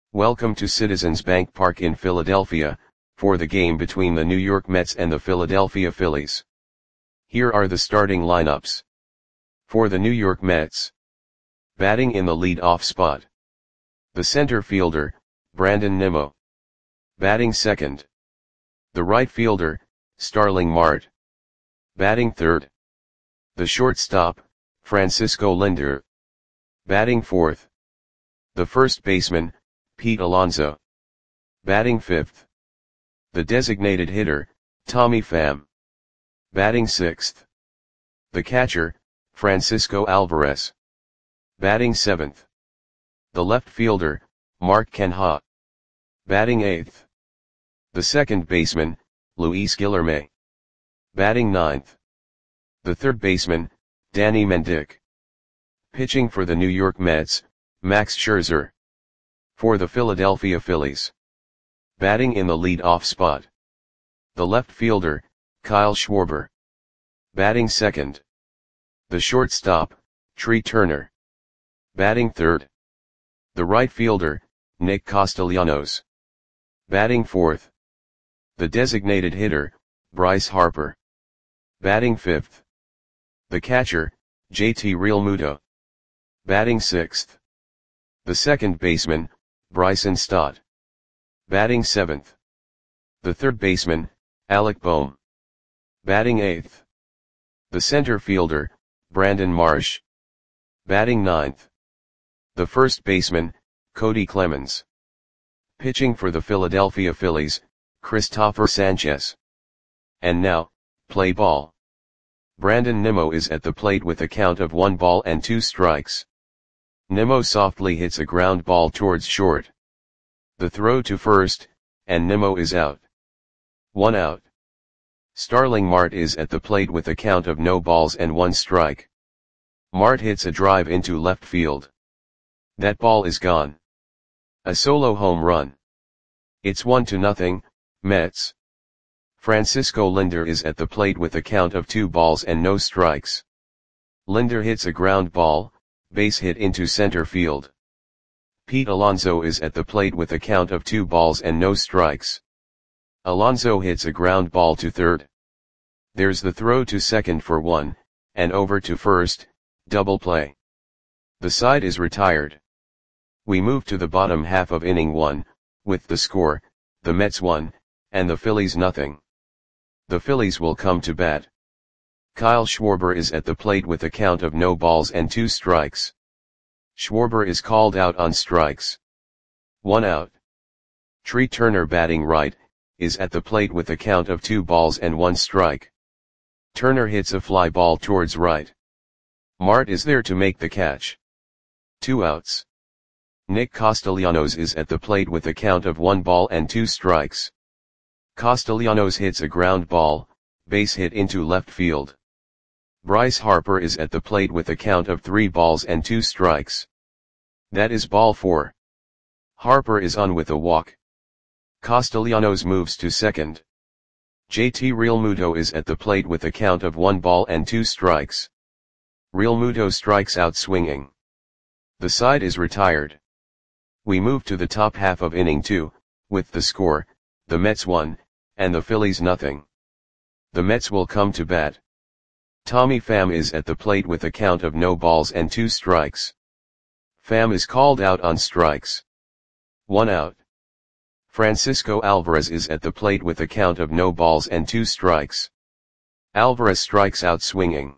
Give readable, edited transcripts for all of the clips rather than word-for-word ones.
Welcome to Citizens Bank Park in Philadelphia, for the game between the New York Mets and the Philadelphia Phillies. Here are the starting lineups. For the New York Mets. Batting in the lead-off spot. The center fielder, Brandon Nimmo. Batting second. The right fielder, Starling Marte. Batting third. The shortstop, Francisco Lindor. Batting fourth. The first baseman, Pete Alonso. Batting fifth. The designated hitter, Tommy Pham. Batting sixth. The catcher, Francisco Alvarez. Batting seventh. The left fielder, Mark Canha. Batting eighth. The second baseman, Luis Guillorme. Batting ninth. The third baseman, Danny Mendick. Pitching for the New York Mets, Max Scherzer. For the Philadelphia Phillies. Batting in the lead-off spot. The left fielder, Kyle Schwarber. Batting second. The shortstop, Trea Turner. Batting third. The right fielder, Nick Castellanos. Batting fourth. The designated hitter, Bryce Harper. Batting fifth. The catcher, JT Realmuto. Batting sixth. The second baseman, Bryson Stott. Batting seventh. The third baseman, Alec Bohm. Batting eighth. The center fielder, Brandon Marsh. Batting ninth. The first baseman, Cody Clemens. Pitching for the Philadelphia Phillies, Christopher Sanchez. And now, play ball. Brandon Nimmo is at the plate with a count of 1 ball and 2 strikes. Nimmo softly hits a ground ball towards short. The throw to first, and Nimmo is out. 1 out. Starling Marte is at the plate with a count of no balls and 1 strike. Marte hits a drive into left field. That ball is gone. A solo home run. It's 1-0, Mets. Francisco Lindor is at the plate with a count of 2 balls and no strikes. Lindor hits a ground ball, base hit into center field. Pete Alonso is at the plate with a count of 2 balls and no strikes. Alonso hits a ground ball to third. There's the throw to second for 1, and over to first, double play. The side is retired. We move to the bottom half of inning 1, with the score, the Mets 1, and the Phillies nothing. The Phillies will come to bat. Kyle Schwarber is at the plate with a count of no balls and 2 strikes. Schwarber is called out on strikes. 1 out. Trea Turner batting right, is at the plate with a count of 2 balls and 1 strike. Turner hits a fly ball towards right. Marte is there to make the catch. 2 outs. Nick Castellanos is at the plate with a count of 1 ball and 2 strikes. Castellanos hits a ground ball, base hit into left field. Bryce Harper is at the plate with a count of 3 balls and 2 strikes. That is ball 4. Harper is on with a walk. Castellanos moves to second. JT Realmuto is at the plate with a count of 1 ball and 2 strikes. Realmuto strikes out swinging. The side is retired. We move to the top half of inning 2, with the score, the Mets 1, and the Phillies nothing. The Mets will come to bat. Tommy Pham is at the plate with a count of no balls and 2 strikes. Pham is called out on strikes. 1 out. Francisco Alvarez is at the plate with a count of no balls and 2 strikes. Alvarez strikes out swinging.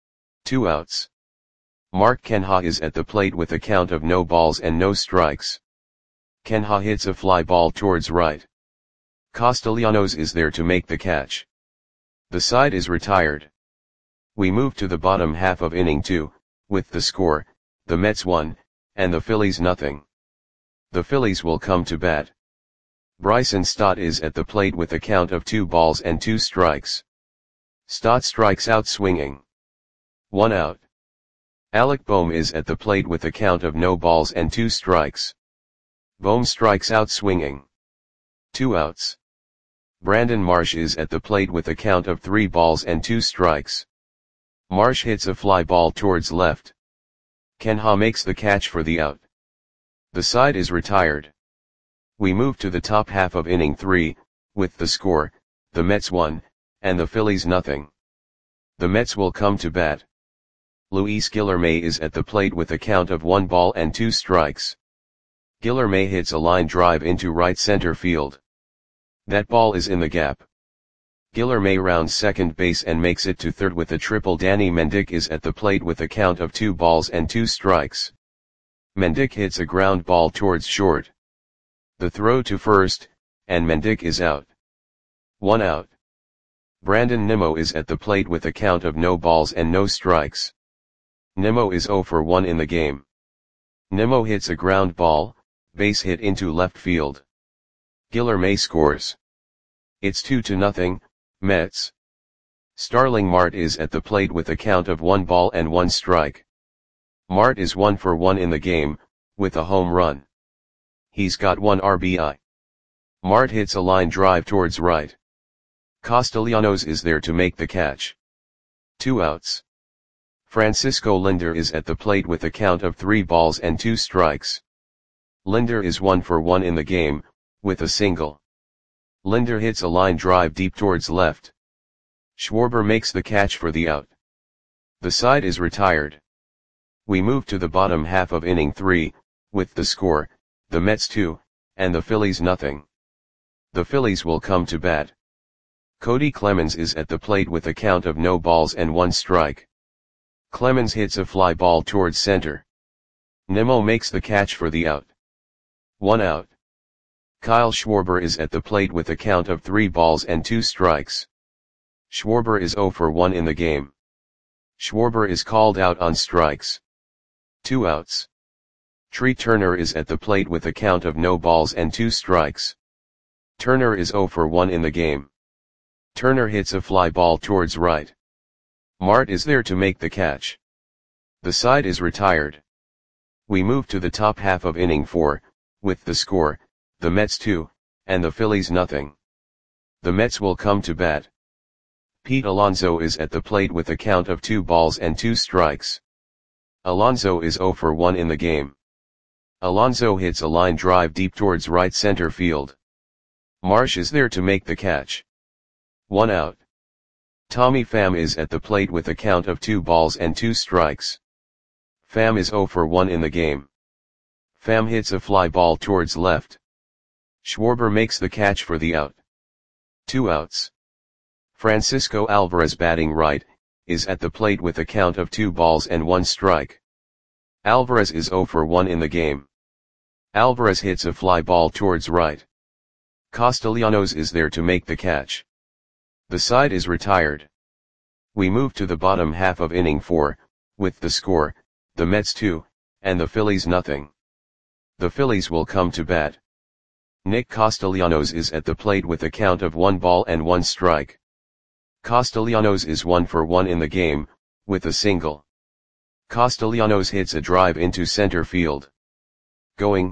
2 outs. Mark Canha is at the plate with a count of no balls and no strikes. Canha hits a fly ball towards right. Castellanos is there to make the catch. The side is retired. We move to the bottom half of inning 2, with the score, the Mets 1, and the Phillies nothing. The Phillies will come to bat. Bryson Stott is at the plate with a count of 2 balls and 2 strikes. Stott strikes out swinging. 1 out. Alec Bohm is at the plate with a count of no balls and 2 strikes. Bohm strikes out swinging. 2 outs. Brandon Marsh is at the plate with a count of 3 balls and 2 strikes. Marsh hits a fly ball towards left. Canha makes the catch for the out. The side is retired. We move to the top half of inning 3, with the score, the Mets 1, and the Phillies nothing. The Mets will come to bat. Luis Guillorme is at the plate with a count of 1 ball and 2 strikes. Guillorme hits a line drive into right center field. That ball is in the gap. Guillorme rounds second base and makes it to third with a triple. Danny Mendick is at the plate with a count of 2 balls and 2 strikes. Mendick hits a ground ball towards short. The throw to first, and Mendick is out. 1 out. Brandon Nimmo is at the plate with a count of no balls and no strikes. Nimmo is 0 for 1 in the game. Nimmo hits a ground ball, base hit into left field. Guillorme scores. It's 2-0, Mets. Starling Marte is at the plate with a count of 1 ball and 1 strike. Marte is 1 for 1 in the game, with a home run. He's got 1 RBI. Marte hits a line drive towards right. Castellanos is there to make the catch. 2 outs. Francisco Lindor is at the plate with a count of 3 balls and 2 strikes. Lindor is 1 for 1 in the game, with a single. Lindor hits a line drive deep towards left. Schwarber makes the catch for the out. The side is retired. We move to the bottom half of inning 3, with the score, the Mets 2, and the Phillies nothing. The Phillies will come to bat. Cody Clemens is at the plate with a count of no balls and 1 strike. Clemens hits a fly ball towards center. Nimmo makes the catch for the out. 1 out. Kyle Schwarber is at the plate with a count of 3 balls and 2 strikes. Schwarber is 0 for 1 in the game. Schwarber is called out on strikes. 2 outs. Trey Turner is at the plate with a count of no balls and 2 strikes. Turner is 0 for 1 in the game. Turner hits a fly ball towards right. Marte is there to make the catch. The side is retired. We move to the top half of inning 4, with the score, the Mets 2, and the Phillies nothing. The Mets will come to bat. Pete Alonso is at the plate with a count of 2 balls and 2 strikes. Alonso is 0 for 1 in the game. Alonso hits a line drive deep towards right center field. Marsh is there to make the catch. 1 out. Tommy Pham is at the plate with a count of 2 balls and 2 strikes. Pham is 0 for 1 in the game. Pham hits a fly ball towards left. Schwarber makes the catch for the out. 2 outs. Francisco Alvarez batting right, is at the plate with a count of 2 balls and 1 strike. Alvarez is 0 for 1 in the game. Alvarez hits a fly ball towards right. Castellanos is there to make the catch. The side is retired. We move to the bottom half of inning 4, with the score, the Mets 2, and the Phillies nothing. The Phillies will come to bat. Nick Castellanos is at the plate with a count of 1 ball and 1 strike. Castellanos is 1 for 1 in the game, with a single. Castellanos hits a drive into center field. Going,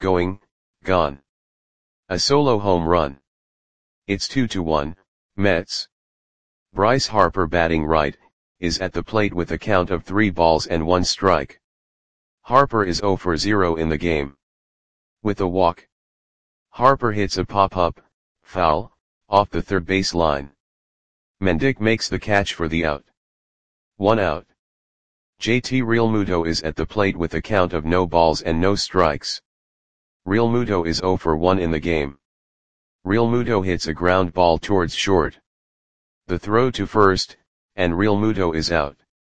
gone. A solo home run. It's 2-1, Mets. Bryce Harper batting right, is at the plate with a count of 3 balls and 1 strike. Harper is 0 for 0 in the game. With a walk. Harper hits a pop-up, foul, off the third base line. Mendick makes the catch for the out. 1 out. JT Realmuto is at the plate with a count of no balls and no strikes. Realmuto is 0 for 1 in the game. Realmuto hits a ground ball towards short. The throw to first, and Realmuto is out.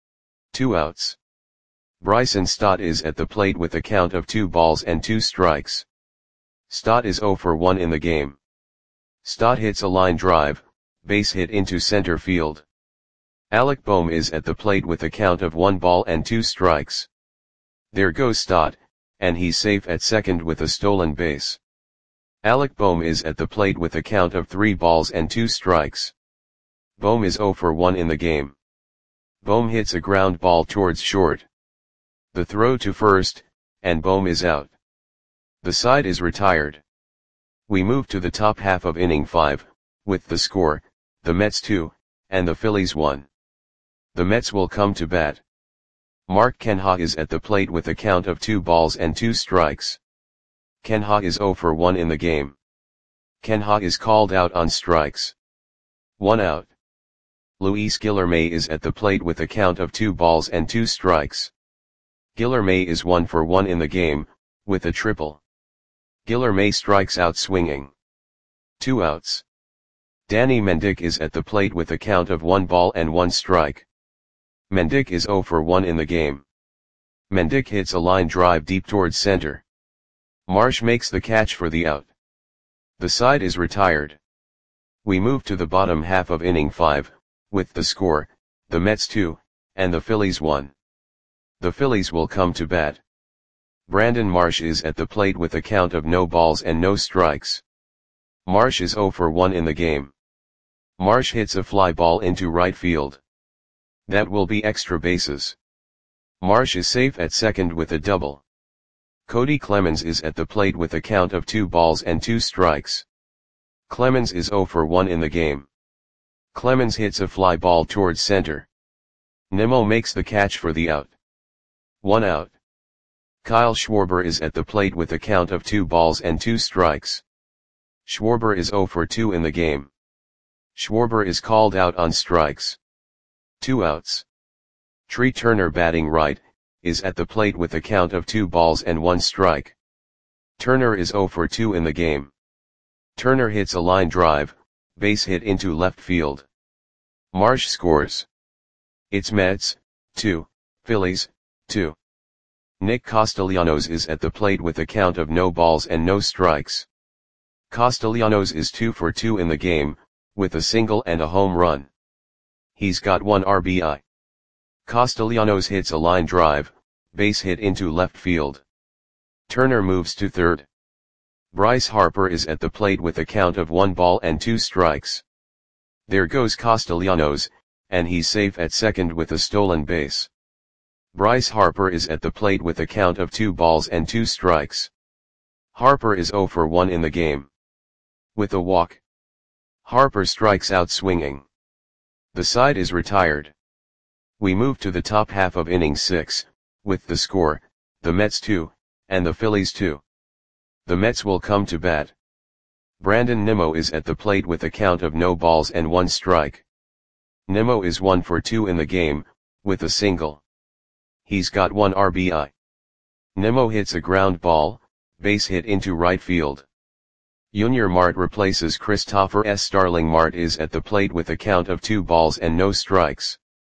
2 outs. Bryson Stott is at the plate with a count of 2 balls and 2 strikes. Stott is 0 for 1 in the game. Stott hits a line drive, base hit into center field. Alec Bohm is at the plate with a count of 1 ball and 2 strikes. There goes Stott, and he's safe at second with a stolen base. Alec Bohm is at the plate with a count of 3 balls and 2 strikes. Bohm is 0 for 1 in the game. Bohm hits a ground ball towards short. The throw to first, and Bohm is out. The side is retired. We move to the top half of inning 5, with the score, the Mets 2, and the Phillies 1. The Mets will come to bat. Mark Canha is at the plate with a count of 2 balls and 2 strikes. Ken Ha is 0 for 1 in the game. Ken Ha is called out on strikes. 1 out. Luis Guilherme is at the plate with a count of 2 balls and 2 strikes. Guilherme is 1 for 1 in the game, with a triple. Guilherme strikes out swinging. 2 outs. Danny Mendick is at the plate with a count of 1 ball and 1 strike. Mendick is 0 for 1 in the game. Mendick hits a line drive deep towards center. Marsh makes the catch for the out. The side is retired. We move to the bottom half of inning 5, with the score, the Mets 2, and the Phillies 1. The Phillies will come to bat. Brandon Marsh is at the plate with a count of no balls and no strikes. Marsh is 0 for 1 in the game. Marsh hits a fly ball into right field. That will be extra bases. Marsh is safe at second with a double. Cody Clemens is at the plate with a count of 2 balls and 2 strikes. Clemens is 0 for 1 in the game. Clemens hits a fly ball towards center. Nimmo makes the catch for the out. 1 out. Kyle Schwarber is at the plate with a count of 2 balls and 2 strikes. Schwarber is 0 for 2 in the game. Schwarber is called out on strikes. 2 outs. Tree Turner, batting right, is at the plate with a count of 2 balls and 1 strike. Turner is 0 for 2 in the game. Turner hits a line drive, base hit into left field. Marsh scores. It's Mets, 2, Phillies, 2. Nick Castellanos is at the plate with a count of no balls and no strikes. Castellanos is 2 for 2 in the game, with a single and a home run. He's got 1 RBI. Castellanos hits a line drive, base hit into left field. Turner moves to third. Bryce Harper is at the plate with a count of 1 ball and 2 strikes. There goes Castellanos, and he's safe at second with a stolen base. Bryce Harper is at the plate with a count of 2 balls and 2 strikes. Harper is 0 for 1 in the game. With a walk. Harper strikes out swinging. The side is retired. We move to the top half of inning 6, with the score, the Mets 2, and the Phillies 2. The Mets will come to bat. Brandon Nimmo is at the plate with a count of no balls and 1 strike. Nimmo is 1 for 2 in the game, with a single. He's got 1 RBI. Nimmo hits a ground ball, base hit into right field. Junior Marte replaces Christopher S. Starling. Marte is at the plate with a count of 2 balls and no strikes.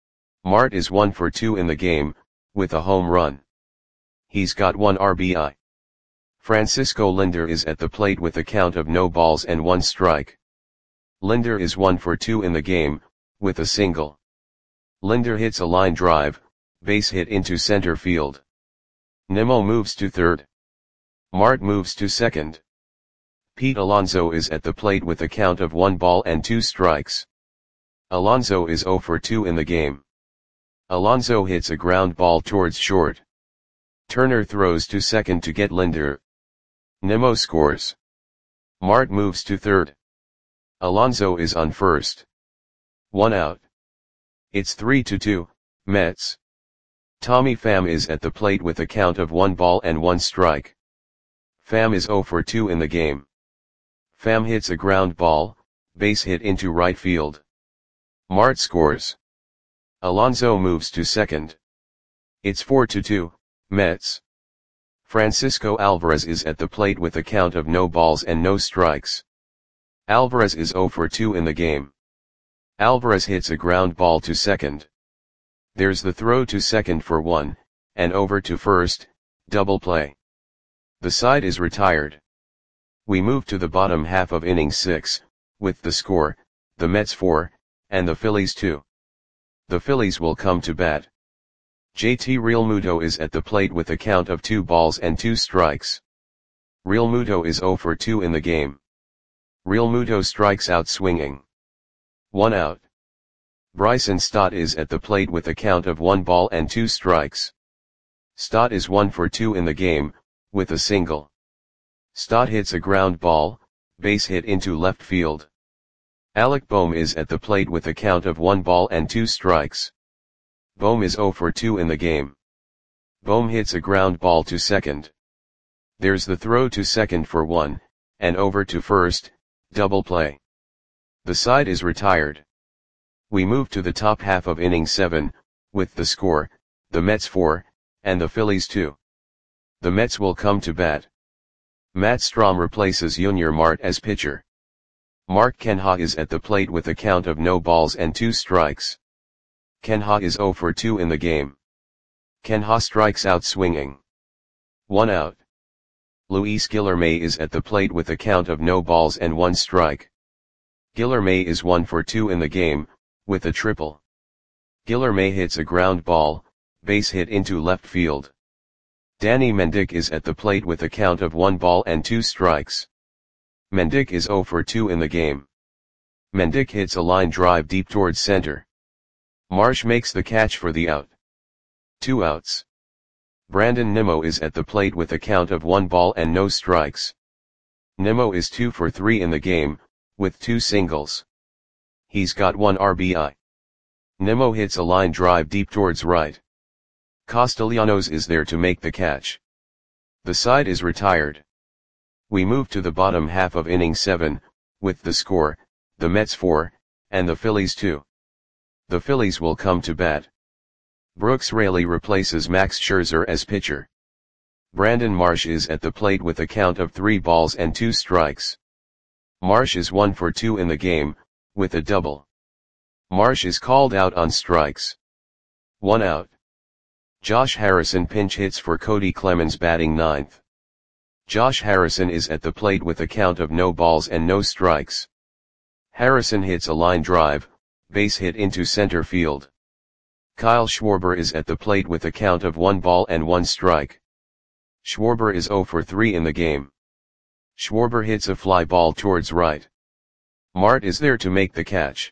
Marte is 1 for 2 in the game, with a home run. He's got 1 RBI. Francisco Lindor is at the plate with a count of no balls and 1 strike. Lindor is 1 for 2 in the game, with a single. Lindor hits a line drive, base hit into center field. Nimmo moves to third. Marte moves to second. Pete Alonso is at the plate with a count of 1 ball and 2 strikes. Alonso is 0 for 2 in the game. Alonso hits a ground ball towards short. Turner throws to second to get Lindor. Nimmo scores. Marte moves to third. Alonso is on first. 1 out. It's 3-2, Mets. Tommy Pham is at the plate with a count of 1 ball and 1 strike. Pham is 0 for 2 in the game. Pham hits a ground ball, base hit into right field. Marte scores. Alonso moves to second. It's 4-2, Mets. Francisco Alvarez is at the plate with a count of no balls and no strikes. Alvarez is 0 for 2 in the game. Alvarez hits a ground ball to second. There's the throw to second for 1, and over to first, double play. The side is retired. We move to the bottom half of inning 6, with the score, the Mets 4, and the Phillies 2. The Phillies will come to bat. JT Realmuto is at the plate with a count of 2 balls and 2 strikes. Realmuto is 0 for 2 in the game. Realmuto strikes out swinging. 1 out. Bryson Stott is at the plate with a count of 1 ball and 2 strikes. Stott is 1 for 2 in the game, with a single. Stott hits a ground ball, base hit into left field. Alec Bohm is at the plate with a count of 1 ball and 2 strikes. Bohm is 0 for 2 in the game. Bohm hits a ground ball to second. There's the throw to second for 1, and over to first, double play. The side is retired. We move to the top half of inning 7, with the score, the Mets 4, and the Phillies 2. The Mets will come to bat. Matt Strahm replaces Junior Marte as pitcher. Mark Canha is at the plate with a count of no balls and 2 strikes. Canha is 0 for 2 in the game. Canha strikes out swinging. 1 out. Luis Guillorme is at the plate with a count of no balls and 1 strike. Guillorme is 1 for 2 in the game, with a triple. Guillorme hits a ground ball, base hit into left field. Danny Mendick is at the plate with a count of 1 ball and 2 strikes. Mendick is 0 for 2 in the game. Mendick hits a line drive deep towards center. Marsh makes the catch for the out. 2 outs. Brandon Nimmo is at the plate with a count of 1 ball and no strikes. Nimmo is 2 for 3 in the game, with 2 singles. He's got 1 RBI. Nimmo hits a line drive deep towards right. Castellanos is there to make the catch. The side is retired. We move to the bottom half of inning 7, with the score, the Mets 4, and the Phillies 2. The Phillies will come to bat. Brooks Raley replaces Max Scherzer as pitcher. Brandon Marsh is at the plate with a count of 3 balls and 2 strikes. Marsh is 1 for 2 in the game, with a double. Marsh is called out on strikes. 1 out. Josh Harrison pinch hits for Cody Clemens batting 9th. Josh Harrison is at the plate with a count of no balls and no strikes. Harrison hits a line drive, base hit into center field. Kyle Schwarber is at the plate with a count of 1 ball and 1 strike. Schwarber is 0 for 3 in the game. Schwarber hits a fly ball towards right. Marte is there to make the catch.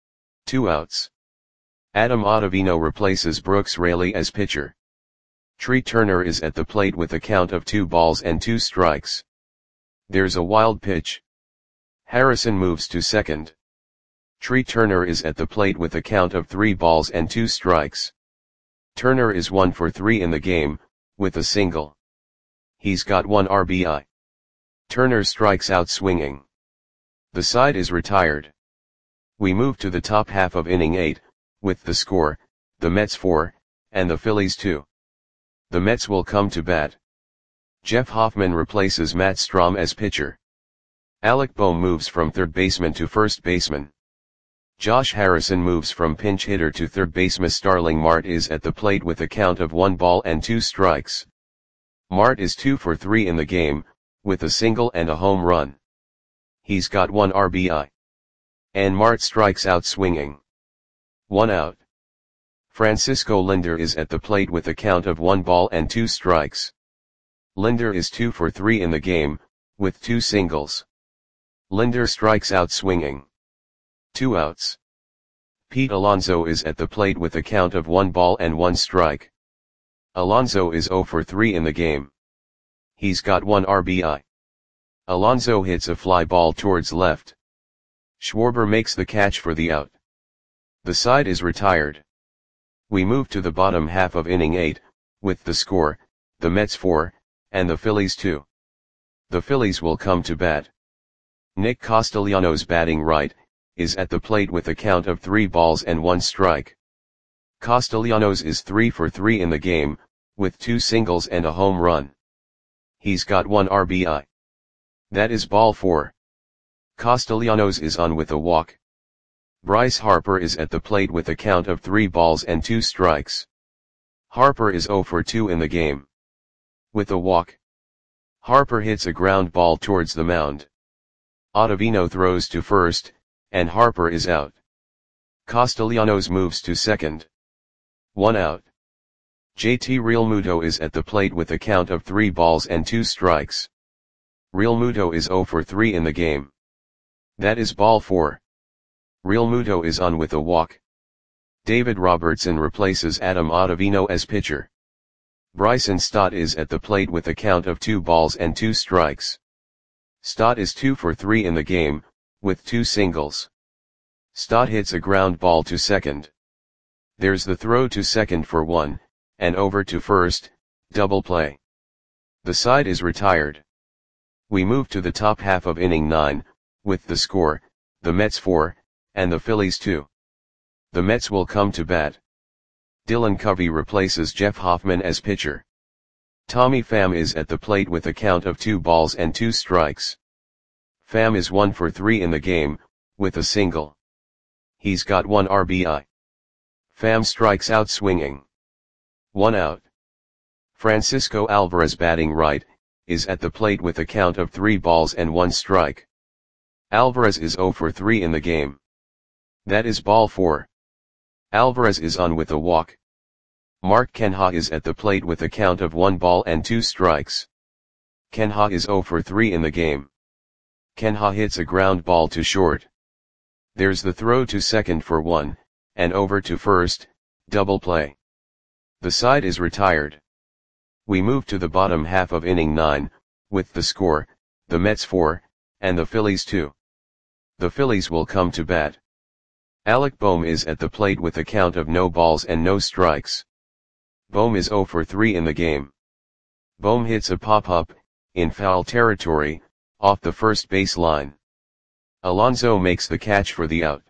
2 outs. Adam Ottavino replaces Brooks Raley as pitcher. Tree Turner is at the plate with a count of 2 balls and 2 strikes. There's a wild pitch. Harrison moves to second. Tree Turner is at the plate with a count of 3 balls and 2 strikes. Turner is 1 for 3 in the game, with a single. He's got 1 RBI. Turner strikes out swinging. The side is retired. We move to the top half of inning 8, with the score, the Mets 4, and the Phillies 2. The Mets will come to bat. Jeff Hoffman replaces Matt Strahm as pitcher. Alec Bohm moves from third baseman to first baseman. Josh Harrison moves from pinch hitter to third baseman. Starling Marte is at the plate with a count of 1 ball and 2 strikes. Marte is 2 for 3 in the game, with a single and a home run. He's got 1 RBI. And Marte strikes out swinging. 1 out. Francisco Lindor is at the plate with a count of 1 ball and 2 strikes. Lindor is 2 for 3 in the game, with 2 singles. Lindor strikes out swinging. 2 outs. Pete Alonso is at the plate with a count of 1 ball and 1 strike. Alonso is 0 for 3 in the game. He's got 1 RBI. Alonso hits a fly ball towards left. Schwarber makes the catch for the out. The side is retired. We move to the bottom half of inning 8, with the score, the Mets 4, and the Phillies 2. The Phillies will come to bat. Nick Castellanos batting right, is at the plate with a count of 3 balls and 1 strike. Castellanos is 3 for 3 in the game, with 2 singles and a home run. He's got 1 RBI. That is ball 4. Castellanos is on with a walk. Bryce Harper is at the plate with a count of 3 balls and 2 strikes. Harper is 0 for 2 in the game. With a walk. Harper hits a ground ball towards the mound. Ottavino throws to first, and Harper is out. Castellanos moves to second. 1 out. JT Realmuto is at the plate with a count of 3 balls and 2 strikes. Realmuto is 0 for 3 in the game. That is ball 4. Realmuto is on with a walk. David Robertson replaces Adam Ottavino as pitcher. Bryson Stott is at the plate with a count of 2 balls and 2 strikes. Stott is 2 for 3 in the game, with 2 singles. Stott hits a ground ball to second. There's the throw to second for 1, and over to first, double play. The side is retired. We move to the top half of inning 9, with the score, the Mets 4, and the Phillies 2. The Mets will come to bat. Dylan Covey replaces Jeff Hoffman as pitcher. Tommy Pham is at the plate with a count of 2 balls and 2 strikes. Pham is 1 for 3 in the game, with a single. He's got 1 RBI. Pham strikes out swinging. 1 out. Francisco Alvarez, batting right, is at the plate with a count of 3 balls and 1 strike. Alvarez is 0 for 3 in the game. That is ball 4. Alvarez is on with a walk. Mark Canha is at the plate with a count of 1 ball and 2 strikes. Canha is 0 for 3 in the game. Canha hits a ground ball to short. There's the throw to second for 1, and over to first, double play. The side is retired. We move to the bottom half of inning 9, with the score, the Mets 4, and the Phillies 2. The Phillies will come to bat. Alec Bohm is at the plate with a count of no balls and no strikes. Bohm is 0 for 3 in the game. Bohm hits a pop-up, in foul territory, off the first base line. Alonso makes the catch for the out.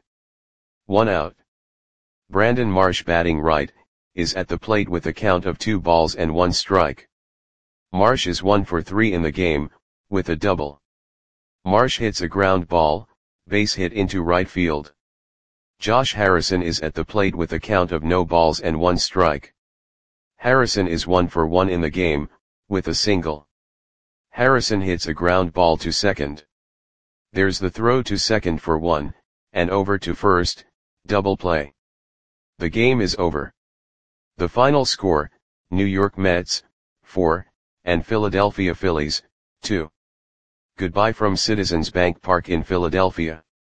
1 out. Brandon Marsh, batting right, is at the plate with a count of 2 balls and 1 strike. Marsh is 1 for 3 in the game, with a double. Marsh hits a ground ball, base hit into right field. Josh Harrison is at the plate with a count of no balls and 1 strike. Harrison is 1 for 1 in the game, with a single. Harrison hits a ground ball to second. There's the throw to second for 1, and over to first, double play. The game is over. The final score, New York Mets, 4, and Philadelphia Phillies, 2. Goodbye from Citizens Bank Park in Philadelphia.